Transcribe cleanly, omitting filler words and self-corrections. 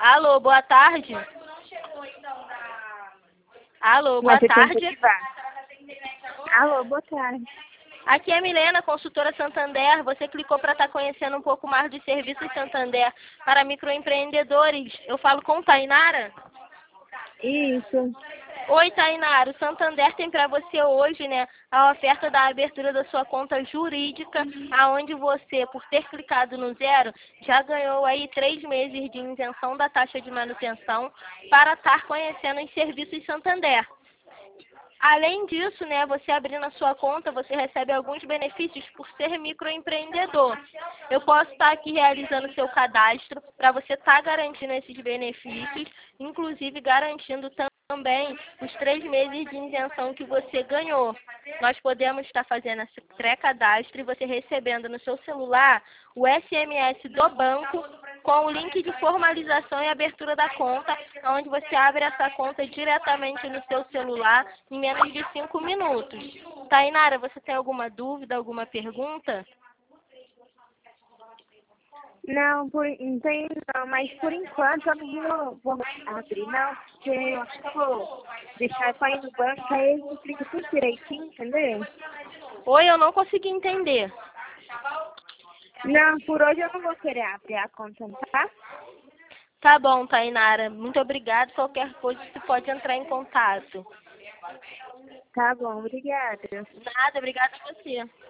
Alô, boa tarde. Alô, boa tarde. Alô, boa tarde. Aqui é a Milena, consultora Santander. Você clicou para estar conhecendo um pouco mais dos serviços Santander para microempreendedores. Eu falo com Tainara? Isso. Oi, Tainara. O Santander tem para você hoje, né, a oferta da abertura da sua conta jurídica, aonde você, por ter clicado no zero, já ganhou aí 3 meses de isenção da taxa de manutenção para estar conhecendo os serviços Santander. Além disso, né, você abrindo a sua conta, você recebe alguns benefícios por ser microempreendedor. Eu posso estar aqui realizando seu cadastro para você estar garantindo esses benefícios, inclusive garantindo também os 3 meses de isenção que você ganhou. Nós podemos estar fazendo esse pré-cadastro e você recebendo no seu celular o SMS do banco com o link de formalização e abertura da conta, onde você abre essa conta diretamente no seu celular em menos de 5 minutos. Tainara, você tem alguma dúvida, alguma pergunta? Não, não tem não, mas por enquanto eu não vou abrir, não, porque eu acho que eu vou deixar só ir no banco, aí eu explico tudo direitinho, entendeu? Oi, eu não consegui entender. Não, por hoje eu não vou querer abrir a conta, tá? Tá bom, Tainara. Muito obrigada. Qualquer coisa você pode entrar em contato. Tá bom, obrigada. Nada, obrigada a você.